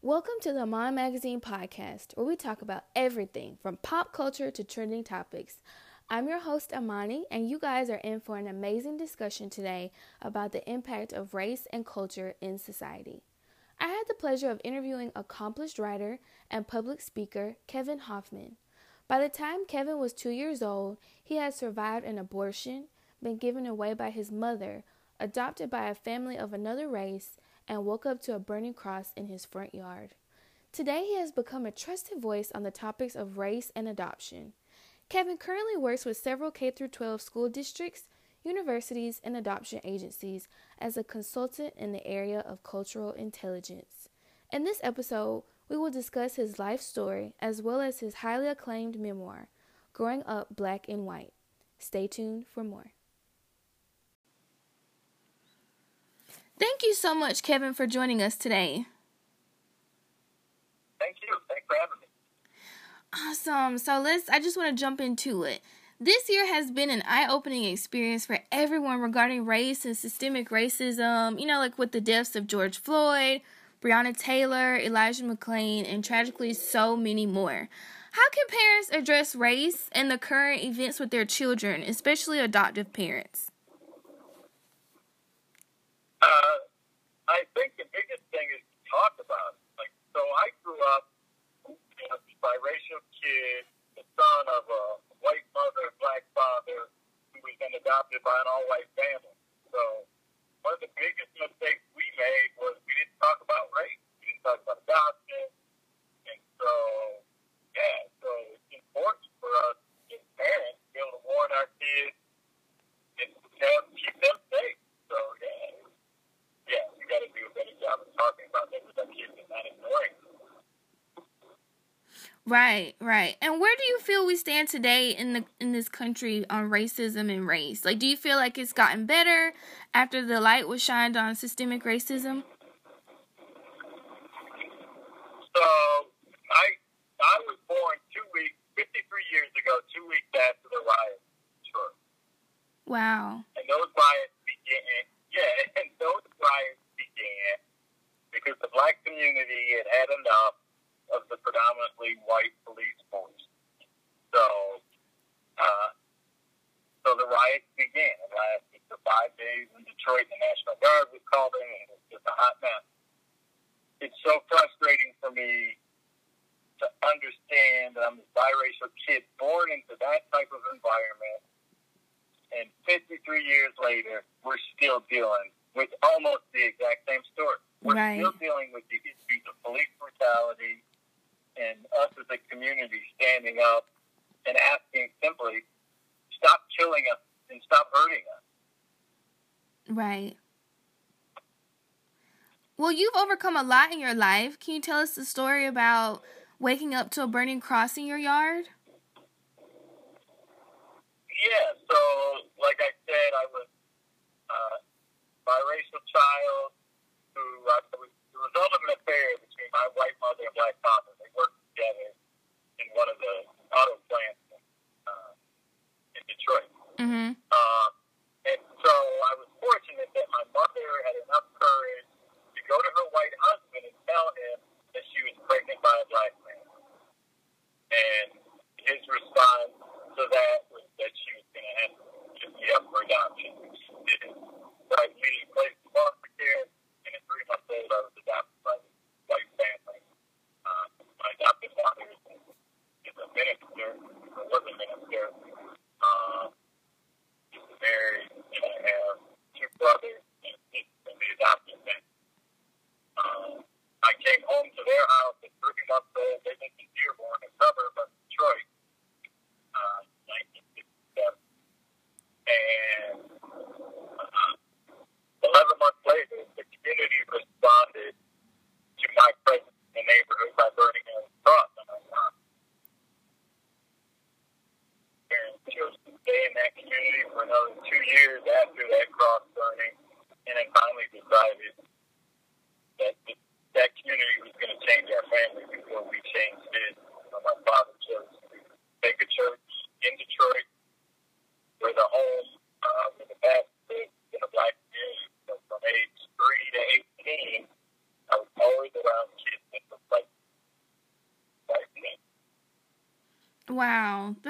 Welcome to the Mom Magazine podcast, where we talk about everything from pop culture to trending topics. I'm your host, Amani, and you guys are in for an amazing discussion today about the impact of race and culture in society. I had the pleasure of interviewing accomplished writer and public speaker Kevin Hoffman. By the time Kevin was 2 years old, he had survived an abortion, been given away by his mother, adopted by a family of another race, and woke up to a burning cross in his front yard. Today, he has become a trusted voice on the topics of race and adoption. Kevin currently works with several K-12 school districts, universities, and adoption agencies as a consultant in the area of cultural intelligence. In this episode, we will discuss his life story as well as his highly acclaimed memoir, Growing Up Black and White. Stay tuned for more. Thank you so much, Kevin, for joining us today. Thank you. Thanks for having me. Awesome. So I just want to jump into it. This year has been an eye-opening experience for everyone regarding race and systemic racism, like with the deaths of George Floyd, Breonna Taylor, Elijah McClain, and tragically so many more. How can parents address race and the current events with their children, especially adoptive parents? I think the biggest thing is to talk about it. So I grew up a biracial kid, the son of a white mother, black father, who was then adopted by an all-white family. So one of the biggest mistakes we made was we didn't talk about race. We didn't talk about adoption. And so it's important for us as parents to be able to warn our kids and keep them safe. So, we got to do a better job of talking about that with our kids and not ignoring them. Right. And where do you feel we stand today in this country on racism and race? Do you feel like it's gotten better after the light was shined on systemic racism? So, I was born 53 years ago, 2 weeks after the riots. Sure. Wow. And those riots began because the black community had enough of the predominantly white police force. So the riots began. It lasted for 5 days in Detroit. The National Guard was called in, and it was just a hot mess. It's so frustrating for me to understand that I'm a biracial kid born into that type of environment, and 53 years later, we're still dealing with almost the exact same story. We're still dealing with the issues of police brutality and us as a community standing up and asking simply, stop killing us and stop hurting us. Right. Well, you've overcome a lot in your life. Can you tell us the story about waking up to a burning cross in your yard? Yeah, so like I said, I was a biracial child who was the result of an affair between my white mother and black father. They worked together in one of the auto plants in Detroit. Mm-hmm. And so I was fortunate that my mother had enough courage to go to her white husband and tell him that she was pregnant by a black man. And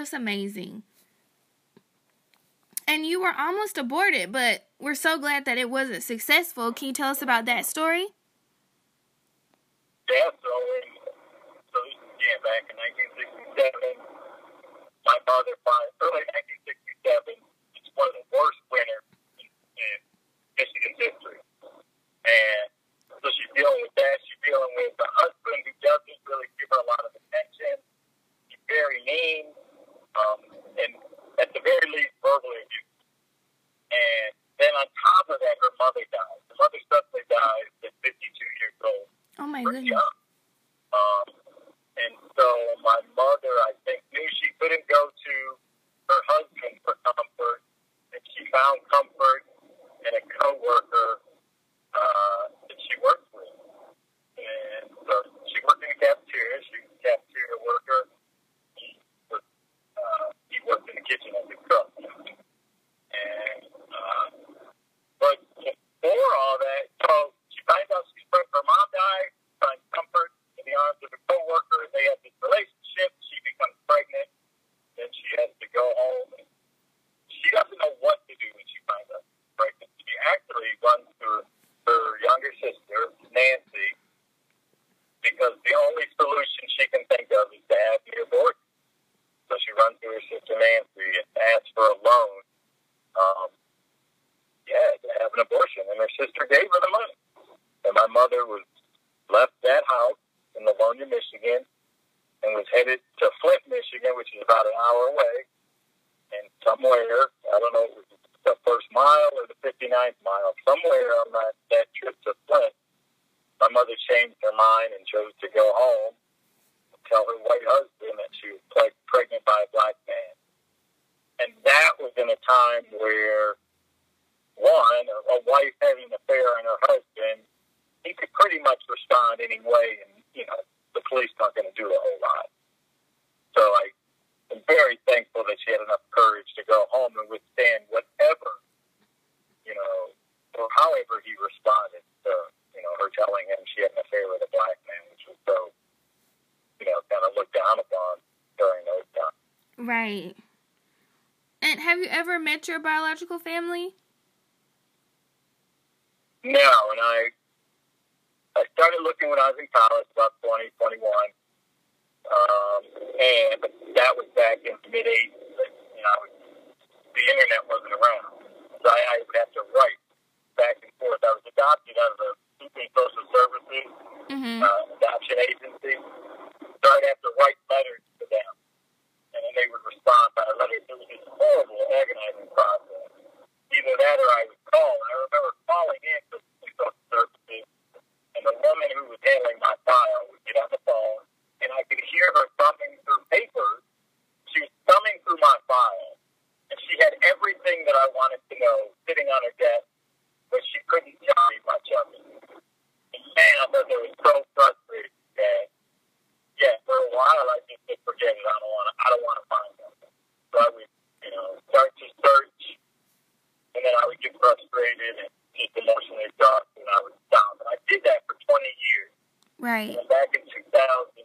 just amazing. And you were almost aborted, but we're so glad that it wasn't successful. Can you tell us about that story? Yeah, so this began back in 1967. My mother, by early 1967, it's one of the worst winters in Michigan's history. And so she's dealing with that. She's dealing with a husband who doesn't really give her a lot of attention. He's very mean, and at the very least, verbally abusive. And then on top of that, her mother died. Her mother suddenly died at 52 years old. Oh, my goodness. Young. And so my mother, I think, knew she couldn't go to her husband for comfort, and she found comfort in a coworker that she worked with. And so she worked in the cafeteria. She was a cafeteria worker. He worked in the kitchen as a cook. And but before all that, so she finds out her mom died, finds comfort in the arms of a coworker. They have this relationship. She becomes pregnant. Then she has to go home. And she doesn't know what to do when she finds out she's pregnant. She actually runs to her younger sister, Nancy, because the only solution she can think of is to have the abortion. So she runs to her sister, Nancy, and asks for a loan. To have an abortion. And her sister gave her the money. And my mother was left that house in Livonia, Michigan, and was headed to Flint, Michigan, which is about an hour away. And somewhere, I don't know if it was the first mile or the 59th mile, somewhere on that trip to Flint, my mother changed her mind and chose to go home and tell her white husband that she was pregnant by a black man. And that was in a time where, one, a wife having an affair on her husband, he could pretty much respond any way, and, the police aren't going to do a whole lot. So I'm very thankful that she had enough courage to go home and withstand whatever, or however he responded to, her telling him she had an affair with a black man, which was so, kind of looked down upon during those times. Right. And have you ever met your biological family? No, and I started looking when I was in college, about 20, 21, and that was back in the mid-'80s. The internet wasn't around, so I would have to write back and forth. I was adopted out of the Super Social Services adoption agency, so I'd have to write letters to them, and then they would respond by letter. It was this horrible, agonizing process. Either that or I would call. I remember calling in to Social Services, and the woman who was handling my file would get on the phone, and I could hear her thumbing through papers. She was thumbing through my file, and she had everything that I wanted to know sitting on her desk, but she couldn't tell me much of it. And man, I thought it was so frustrating that, for a while I just said, forget it. I don't want to find them. So I would, start to search, and then I would get frustrated and just emotionally exhausted, and I would stop. And I did that for 20 years. Right. And back in 2009,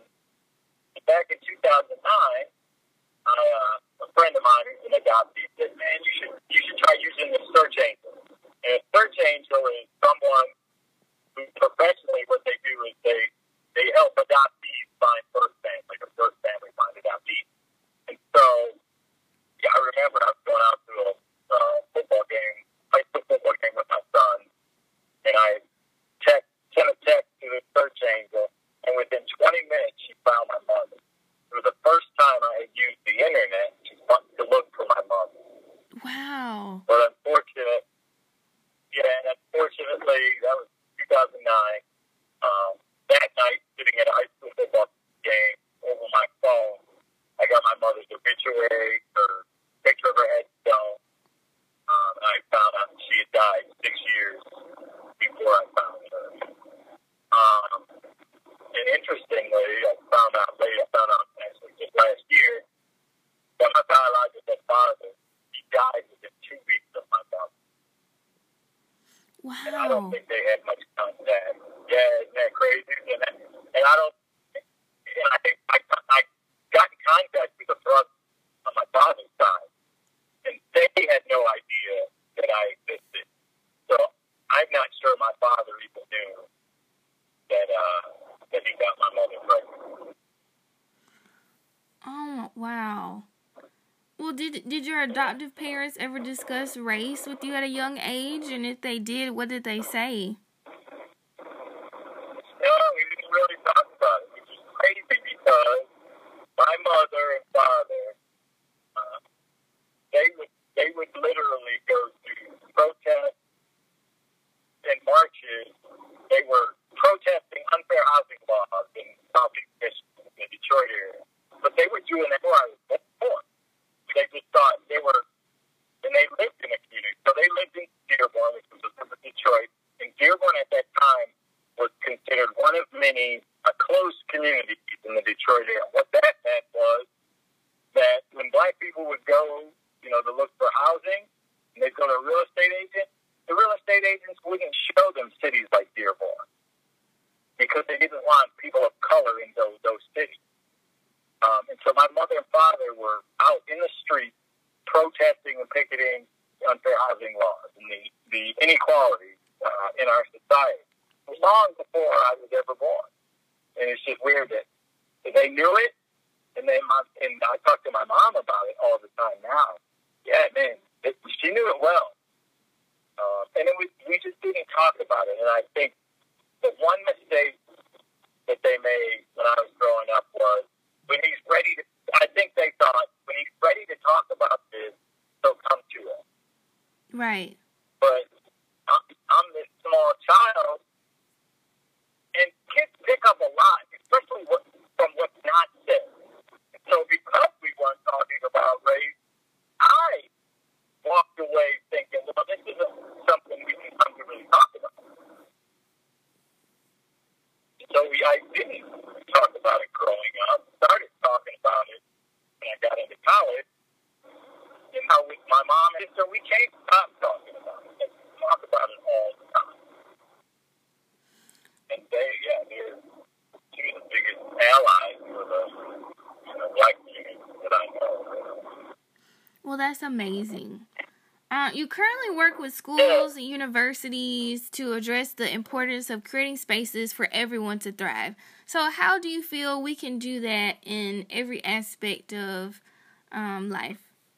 a friend of mine who's an adoptee said, man, you should try using the search angel. And a search angel is someone who professionally what they do is they help adoptees find first family, like a first family find adoptees. And so, I remember I was going out to a football game, high school football game with my son, and I sent a text to the search angel, and within 20 minutes, she found my mother. It was the first time I had used the internet to look for my mother. Wow. But unfortunately, that was 2009. That night, sitting at a high school football game over my phone, I got my mother's obituary, her picture of her headstone, and I found out she had died 6 years before I found her. And interestingly, I found out actually just last year, that my biological father, he died within 2 weeks of my mother. Wow. And I don't think they had much contact. Yeah, isn't that crazy? And I got in contact with a brother on my your adoptive parents ever discuss race with you at a young age? And if they did, what did they say? No, we didn't really talk about it, which is crazy because my mother and father, they would literally go to protests and marches. They were protesting unfair housing laws in Southeast Michigan, in the Detroit area. But they were doing that before I was born. They just thought they were, and they lived in a community. So they lived in Dearborn, which was a suburb of Detroit. And Dearborn at that time was considered one of many close communities in the Detroit area. What that meant was that when black people would go, to look for housing, and they'd go to a real estate agent, the real estate agents wouldn't show them cities like Dearborn because they didn't want people of color in those cities. And so my mother and father were out in the street protesting and picketing unfair housing laws and the inequality in our society long before I was ever born. And it's just weird that they knew it, and I talk to my mom about it all the time now. Yeah, man, she knew it well. And we just didn't talk about it. And I think the one mistake that they made when I was growing up was when he's ready to, I think they thought, when he's ready to talk about this, he'll come to us. Right. But I'm this small child, and kids pick up a lot, especially from what's not said. So because we weren't talking about race, I walked away thinking, well, this isn't something we can come to really talk about. So I didn't talk about it growing up. Started talking about it when I got into college. And how with my mom and sister, we can't stop talking about it. We talk about it all the time. And they're two of the biggest allies for the black community that I know. Well, that's amazing. You currently work with schools and universities to address the importance of creating spaces for everyone to thrive. So how do you feel we can do that in every aspect of life?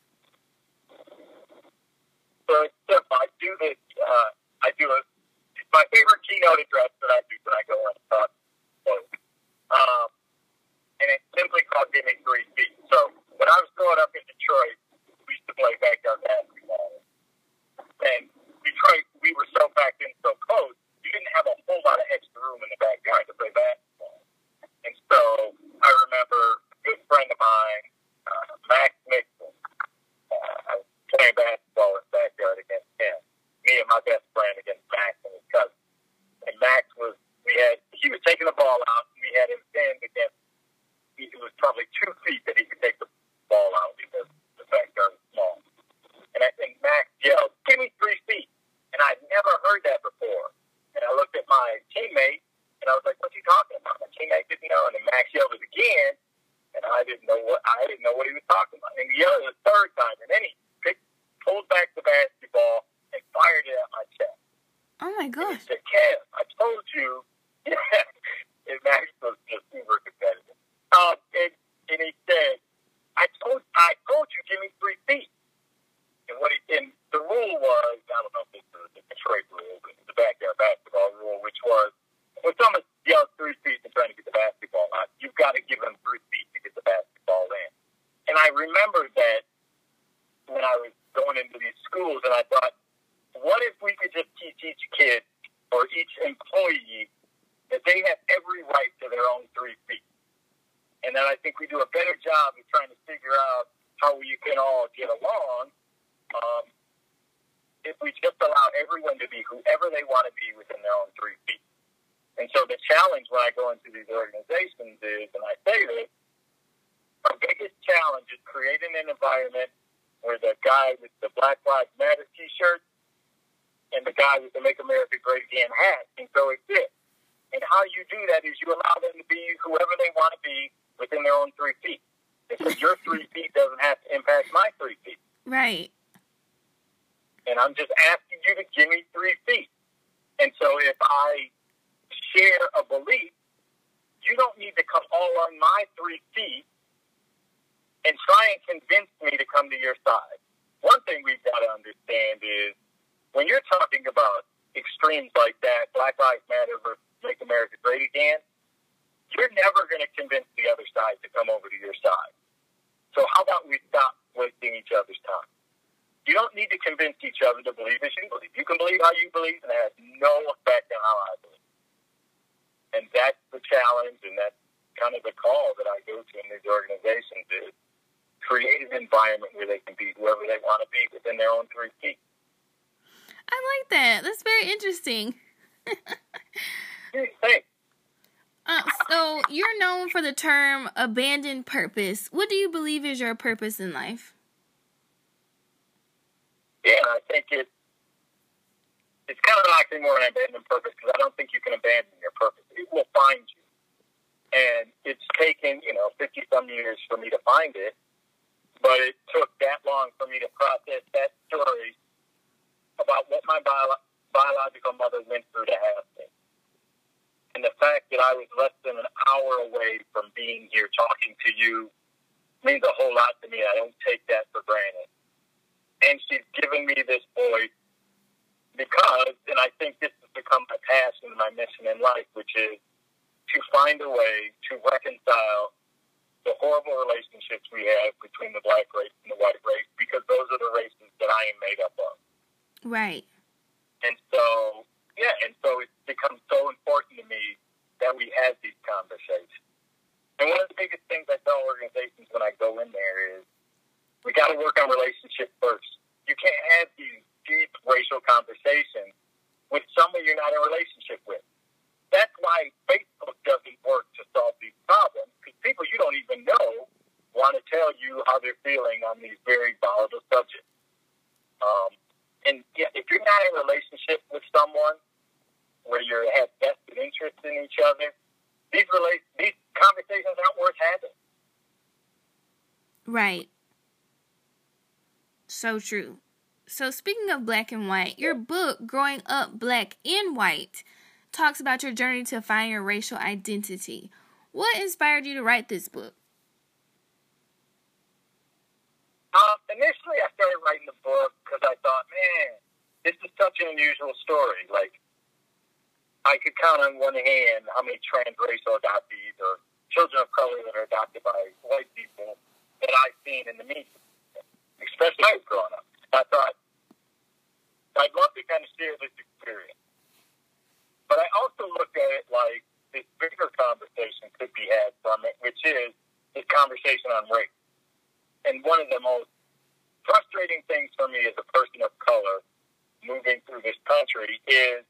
So it's simple. I do this. It's my favorite keynote address that I do when I go and talk. And it's simply called Give Me 3 Feet. So when I was growing up in Detroit, we used to play backyard basketball. And Detroit, we were so packed in so close, you didn't have a whole lot of extra room in the backyard to play basketball. And so I remember a good friend of mine, Max Mixon, I was playing basketball in the backyard against him. Me and my best friend against Max and his cousin. And Max he was taking the ball out, and we had him stand against, it was probably 2 feet that he could take the ball out because the backyard was small. And I think Max yelled, "Give me 3 feet." And I'd never heard that before. And I looked at my teammate, and I was like, "What's he talking about?" My teammate didn't know. And then Max yelled it again, and I didn't know what he was talking about. And he yelled it a third time, and then he pulled back the basketball and fired it at my chest. Oh my gosh! And he said, "Kev, I told you." And Max was just super competitive. And he said, I told you, give me 3 feet. And the rule was, I don't know if it's the Detroit rule, but the backyard basketball rule, which was, when someone yells 3 feet and trying to get the basketball out, you've got to give them 3 feet to get the basketball in. And I remembered that when I was going into these schools, and I thought, what if we could just teach each kid or each employee that they have every right to their own 3 feet? And then I think we do a better job of trying to figure out how we can all get along if we just allow everyone to be whoever they want to be within their own 3 feet. And so the challenge when I go into these organizations is, and I say this, our biggest challenge is creating an environment where the guy with the Black Lives Matter t-shirt and the guy with the Make America Great Again hat can coexist. And how you do that is you allow them to be whoever they want to be within their own 3 feet. Because your 3 feet doesn't have to impact my 3 feet. Right. And I'm just asking you to give me 3 feet. And so if I share a belief, you don't need to come all on my 3 feet and try and convince me to come to your side. one thing we've got to understand is when you're talking about extremes like that, Black Lives Matter versus Make America Great Again, you're never going to convince the other side to come over to your side. So how about we stop wasting each other's time? You don't need to convince each other to believe as you believe. You can believe how you believe, and it has no effect on how I believe. And that's the challenge, and that's kind of the call that I go to in these organizations is create an environment where they can be whoever they want to be within their own 3 feet. I like that. That's very interesting. Thanks. So you're known for the term abandoned purpose. What do you believe is your purpose in life? Yeah, I think it's kind of an oxymoron, abandoned purpose, because I don't think you can abandon your purpose. It will find you. And it's taken, 50-some years for me to find it, but it took that long for me to process that story about what my biological mother went through to have me. And the fact that I was less than an hour away from being here talking to you means a whole lot to me. I don't take that for granted. And she's given me this voice because, and I think this has become my passion and my mission in life, which is to find a way to reconcile the horrible relationships we have between the black race and the white race, because those are the races that I am made up of. Right. And so it's become so important to me that we have these conversations. And one of the biggest things I tell organizations when I go in there is we got to work on relationships first. You can't have these deep racial conversations with someone you're not in a relationship with. That's why Facebook doesn't work to solve these problems, because people you don't even know want to tell you how they're feeling on these very volatile subjects. And if you're not in a relationship with someone where you have vested interest in each other, these conversations aren't worth having. Right. So true. So speaking of black and white, your book, Growing Up Black and White, talks about your journey to find your racial identity. What inspired you to write this book? Initially, I started writing the book because I thought, man, this is such an unusual story. Like, I could count on one hand how many transracial adoptees or children of color that are adopted by white people that I've seen in the media, especially when I was growing up. I thought, I'd love to kind of share this experience. But I also looked at it like this bigger conversation could be had from it, which is this conversation on race. And one of the most frustrating things for me as a person of color moving through this country is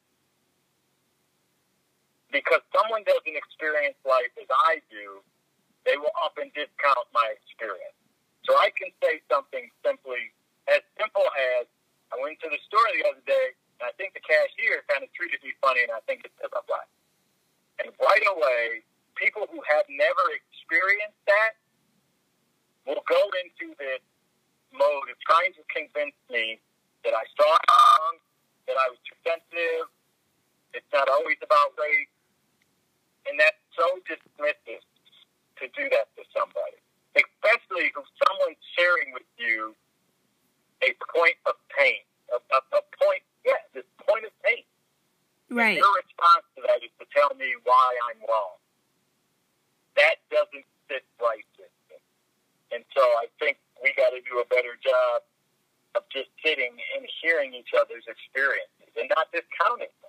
because someone doesn't experience life as I do, they will often discount my experience. So I can say something simple as I went to the store the other day, and I think the cashier kind of treated me funny, and I think it's because I'm black. And right away, people who have never experienced that will go into this mode of trying to convince me that I saw it wrong, that I was too sensitive, it's not always about race, and that's so dismissive to do that to somebody, especially if someone's sharing with you a point of pain, this point of pain. Right. And your response to that is to tell me why I'm wrong. That doesn't sit right with me. And so I think we got to do a better job of just sitting and hearing each other's experiences and not discounting them.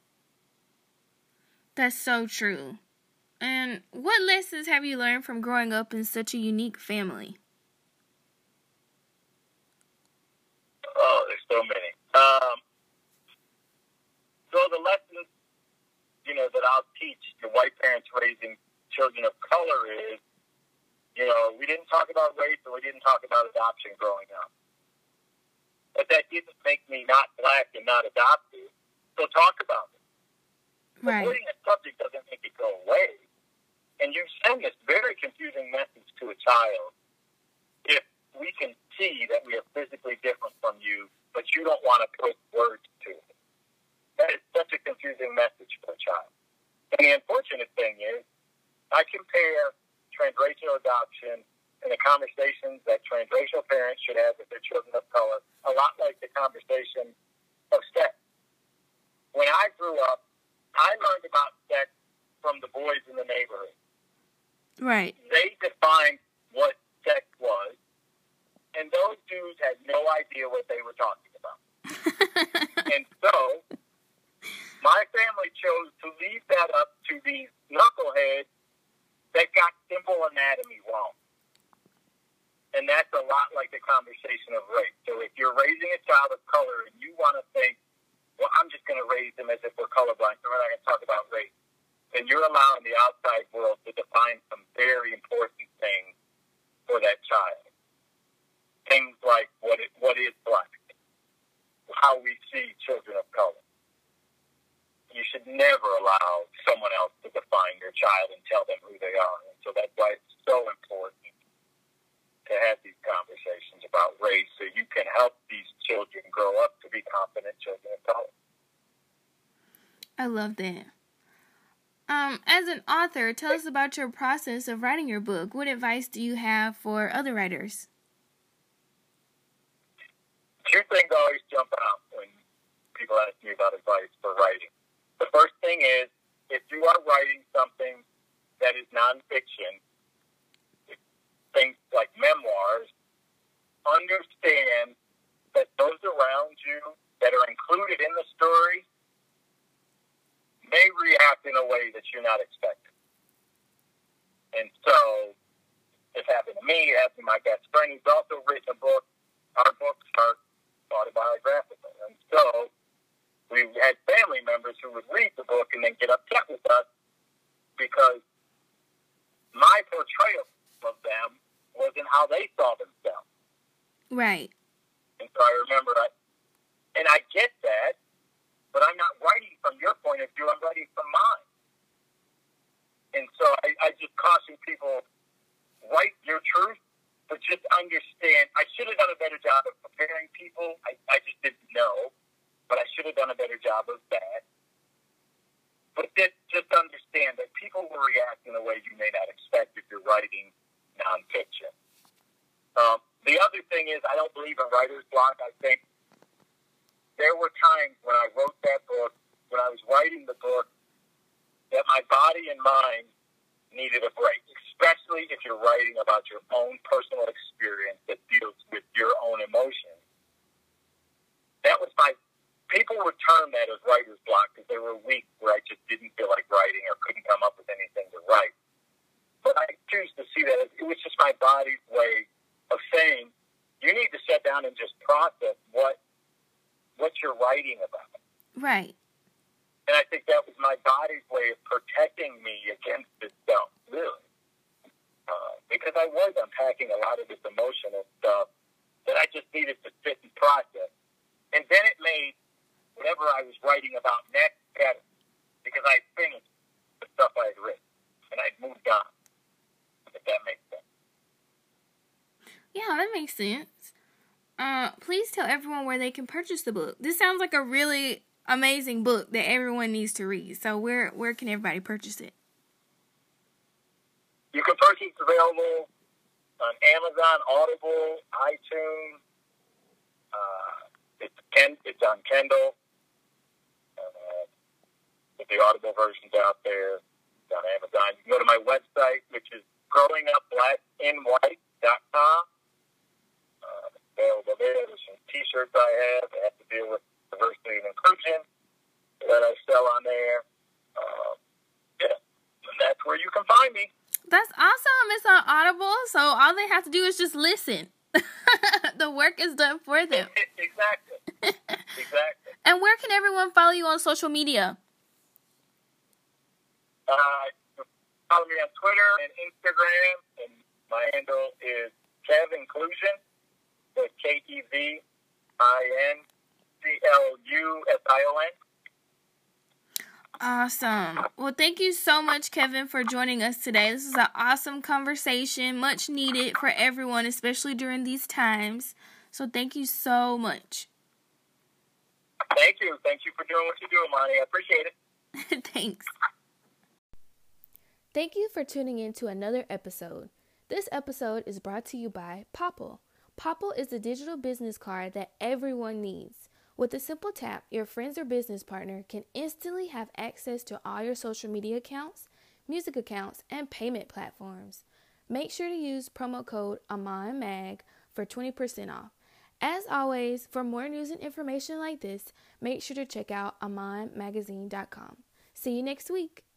That's so true. And what lessons have you learned from growing up in such a unique family? Oh, there's so many. So the lessons, that I'll teach the white parents raising children of color is, we didn't talk about race and we didn't talk about adoption growing up. But that didn't make me not black and not adopted. So talk about it. Right. Avoiding a subject doesn't make it go away. And you send this very confusing message to a child if we can see that we are physically different from you, but you don't want to put words to it. That is such a confusing message for a child. And the unfortunate thing is, I compare transracial adoption and the conversations that transracial parents should have with their children of color, a lot like the conversation of sex. When I grew up, I learned about sex from the boys in the neighborhood. Right. They defined what sex was, and those dudes had no idea what they were talking about. And so, my family chose to leave that up to these knuckleheads that got simple anatomy wrong. And that's a lot like the conversation of race. So if you're raising a child of color and you want to think, well, I'm just going to raise them as if we're colorblind, so we're not going to talk about race, then you're allowing the outside world to define some very important things for that child. Things like what is black, how we see children of color. You should never allow someone else to define your child and tell them who they are. And so that's why it's so important to have these conversations about race so you can help these children grow up to be confident children of color. I love that. As an author, tell us about your process of writing your book. What advice do you have for other writers? Two things always jump out when people ask me about advice for writing. The first thing is, if you are writing something that is nonfiction, things like memoirs, understand that those around you that are included in the story may react in a way that you're not expecting. And so, this happened to me, it happened to my best friend who's also written a book. Our books are autobiographical. And so, we had family members who would read the book and then get upset with us because my portrayal of them wasn't how they saw themselves. Right. And so I remember, and I get that, but I'm not writing from your point of view, I'm writing from mine. And so I just caution people, write your truth, but just understand, I should have done a better job of preparing people. I just didn't know, but I should have done a better job of that. But just understand that people will react in a way you may not expect if you're writing nonfiction. The other thing is, I don't believe in writer's block. I think there were times when I wrote that book, when I was writing the book, that my body and mind needed a break, especially if you're writing about your own personal experience that deals with your own emotions. That was people would term that as writer's block because there were weeks where I just didn't feel like writing or couldn't come up with anything to write. But I choose to see that it was just my body's way of saying, you need to sit down and just process what you're writing about. Right. And I think that was my body's way of protecting me against itself, really. Because I was unpacking a lot of this emotional stuff that I just needed to sit and process. And then it made whatever I was writing about next better, because I finished the stuff I had written, and I'd moved on, if that makes sense. Yeah, that makes sense. Please tell everyone where they can purchase the book. This sounds like a really amazing book that everyone needs to read. So where can everybody purchase it? You can purchase it available on Amazon, Audible, iTunes. It's on Kindle. With the Audible versions out there, it's on Amazon. You can go to my website, which is growingupblackinwhite.com. Available there. There's some T-shirts I have that have to deal with diversity and inclusion that I sell on there. And that's where you can find me. That's awesome. It's on Audible, so all they have to do is just listen. The work is done for them. Exactly. And where can everyone follow you on social media? Follow me on Twitter and Instagram, and my handle is KevInclusion. That's KEVINCLUSION. Awesome. Well, thank you so much, Kevin, for joining us today. This is an awesome conversation, much needed for everyone, especially during these times. So thank you so much. Thank you. Thank you for doing what you do, Amani. I appreciate it. Thanks. Thank you for tuning in to another episode. This episode is brought to you by Popl. Popl is the digital business card that everyone needs. With a simple tap, your friends or business partner can instantly have access to all your social media accounts, music accounts, and payment platforms. Make sure to use promo code AMANMAG for 20% off. As always, for more news and information like this, make sure to check out AmanMagazine.com. See you next week.